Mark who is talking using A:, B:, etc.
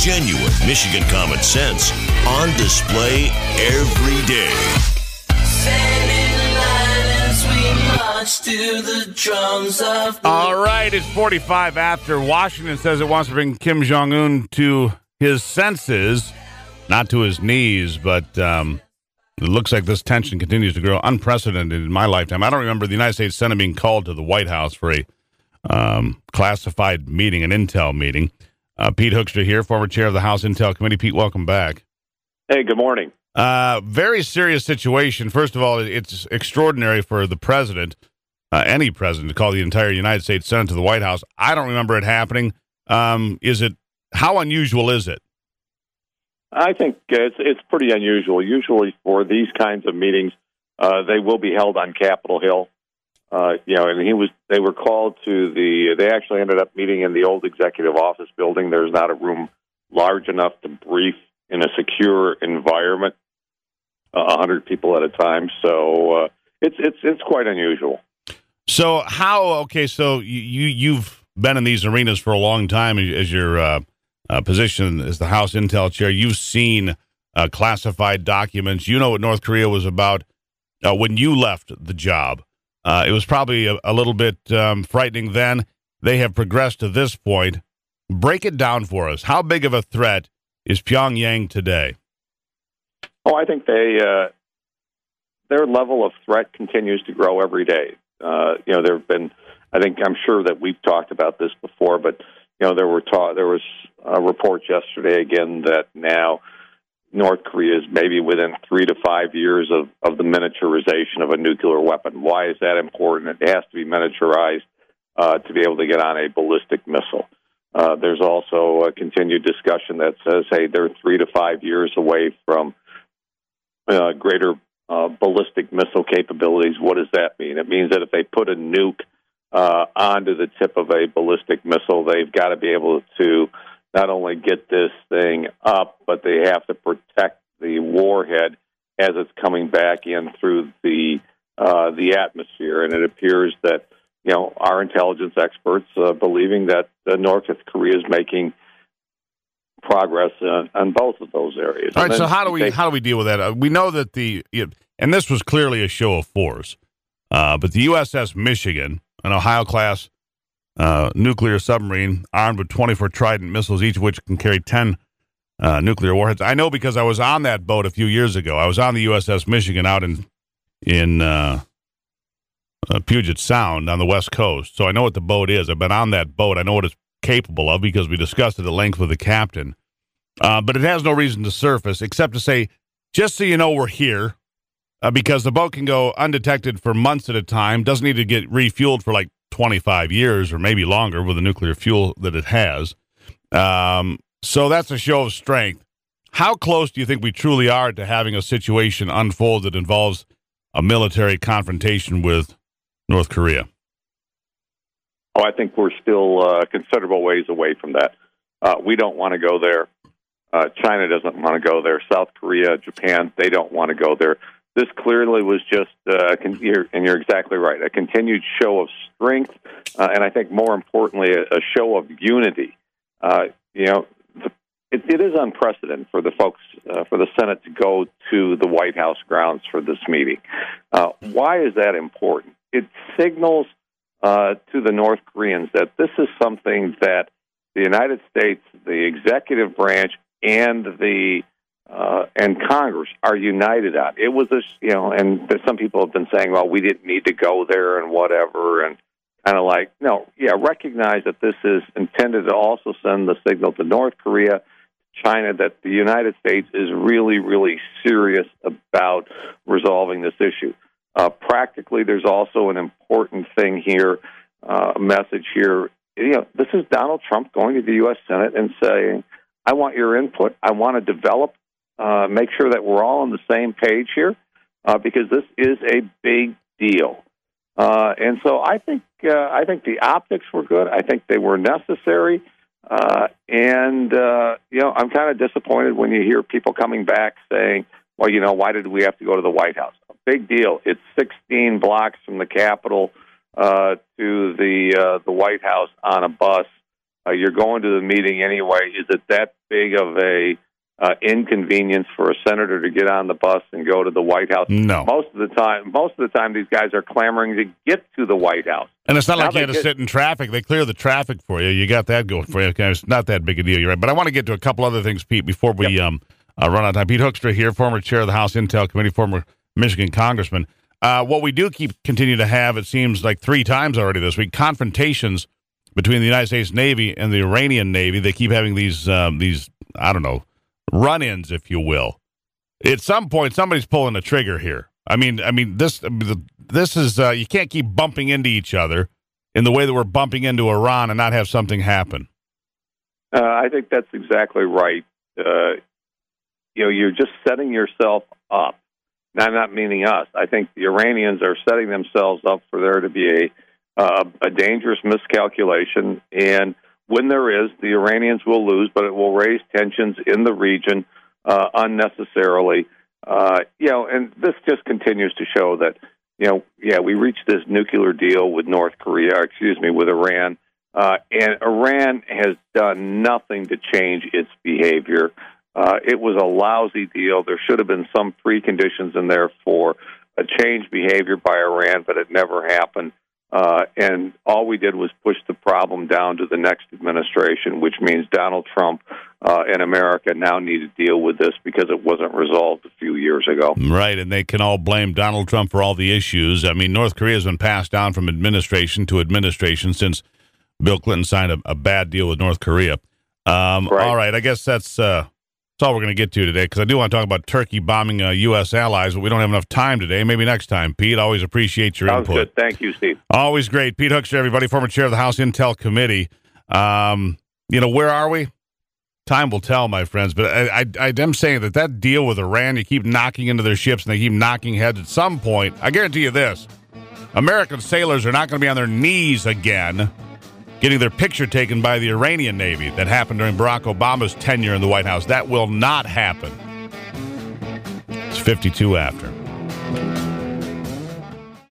A: Genuine Michigan common sense on display every day.
B: To the drums of
C: All right, it's 45 after. Washington says it wants to bring Kim Jong-un to his senses, not to his knees, but it looks like this tension continues to grow, unprecedented in my lifetime. I don't remember the United States Senate being called to the White House for a classified meeting, an intel meeting. Pete Hoekstra here, former chair of the House Intel Committee. Pete, welcome back.
D: Hey, good morning.
C: Very serious situation. First of all, it's extraordinary for the president, any president, to call the entire United States Senate to the White House. I don't remember it happening. How unusual is it?
D: I think it's pretty unusual. Usually for these kinds of meetings, they will be held on Capitol Hill. And they were called to they actually ended up meeting in the old executive office building. There's not a room large enough to brief in a secure environment, 100 people at a time. So it's quite unusual.
C: So so you've been in these arenas for a long time as your position as the House Intel Chair. You've seen classified documents. You know what North Korea was about when you left the job. It was probably a little bit frightening then. They have progressed to this point. Break it down for us. How big of a threat is Pyongyang today?
D: Oh, I think their level of threat continues to grow every day. There have been, I'm sure that we've talked about this before, but there was a report yesterday again that now North Korea is maybe within 3 to 5 years of the miniaturization of a nuclear weapon. Why is that important? It has to be miniaturized to be able to get on a ballistic missile. There's also a continued discussion that says, hey, they're 3 to 5 years away from greater ballistic missile capabilities. What does that mean? It means that if they put a nuke onto the tip of a ballistic missile, they've got to be able to not only get this thing up, but they have to protect the warhead as it's coming back in through the atmosphere. And it appears that our intelligence experts believing that North Korea is making progress on both of those areas.
C: All right. So how do we deal with that? We know that and this was clearly a show of force, but the USS Michigan, an Ohio-class nuclear submarine armed with 24 Trident missiles, each of which can carry 10 nuclear warheads. I know because I was on that boat a few years ago. I was on the USS Michigan out in Puget Sound on the West Coast, so I know what the boat is. I've been on that boat. I know what it's capable of because we discussed it at length with the captain. But it has no reason to surface except to say, just so you know, we're here, because the boat can go undetected for months at a time, doesn't need to get refueled for like 25 years or maybe longer with the nuclear fuel that it has. So that's a show of strength. How close do you think we truly are to having a situation unfold that involves a military confrontation with North Korea?
D: Oh, I think we're still considerable ways away from that. We don't want to go there. China doesn't want to go there. South Korea, Japan, they don't want to go there. This clearly was just, and you're exactly right, a continued show of strength, and I think more importantly, a show of unity. It is unprecedented for the folks, for the Senate to go to the White House grounds for this meeting. Why is that important? It signals to the North Koreans that this is something that the United States, the executive branch, and Congress are united on. It was and some people have been saying, well, we didn't need to go there and whatever, and kind of like, recognize that this is intended to also send the signal to North Korea, China, that the United States is really, really serious about resolving this issue. Practically, there's also an important thing here, a message here. This is Donald Trump going to the U.S. Senate and saying, I want your input. I want to develop, make sure that we're all on the same page here, because this is a big deal. And so I think the optics were good. I think they were necessary. I'm kind of disappointed when you hear people coming back saying, well, why did we have to go to the White House? A big deal. It's 16 blocks from the Capitol to the White House on a bus. You're going to the meeting anyway. Is it that big of a inconvenience for a senator to get on the bus and go to the White House?
C: No.
D: Most of the time, these guys are clamoring to get to the White House.
C: And it's not like you had to sit in traffic. They clear the traffic for you. You got that going for you. Okay, it's not that big a deal. You're right. But I want to get to a couple other things, Pete, before we run out of time. Pete Hoekstra here, former chair of the House Intel Committee, former Michigan congressman. What we do continue to have, it seems like 3 times already this week, confrontations between the United States Navy and the Iranian Navy. They keep having these I don't know, run-ins, if you will. At some point, somebody's pulling a trigger here. I mean, this is you can't keep bumping into each other in the way that we're bumping into Iran and not have something happen.
D: I think that's exactly right. You're just setting yourself up. Now, I'm not meaning us. I think the Iranians are setting themselves up for there to be a dangerous miscalculation, and when there is, the Iranians will lose, but it will raise tensions in the region unnecessarily. And this just continues to show that, we reached this nuclear deal with with Iran, and Iran has done nothing to change its behavior. It was a lousy deal. There should have been some preconditions in there for a changed behavior by Iran, but it never happened. And all we did was push the problem down to the next administration, which means Donald Trump and America now need to deal with this because it wasn't resolved a few years ago.
C: Right, and they can all blame Donald Trump for all the issues. I mean, North Korea has been passed down from administration to administration since Bill Clinton signed a bad deal with North Korea. Right. All right, I guess that's all we're going to get to today, because I do want to talk about Turkey bombing U.S. allies, but we don't have enough time today. Maybe next time. Pete, always appreciate your input.
D: Sounds good. Thank you, Steve.
C: Always great. Pete Hoekstra, everybody, former chair of the House Intel Committee. Where are we? Time will tell, my friends. But I am saying that deal with Iran, you keep knocking into their ships and they keep knocking heads. At some point, I guarantee you this, American sailors are not going to be on their knees again getting their picture taken by the Iranian Navy that happened during Barack Obama's tenure in the White House. That will not happen. It's 52 after.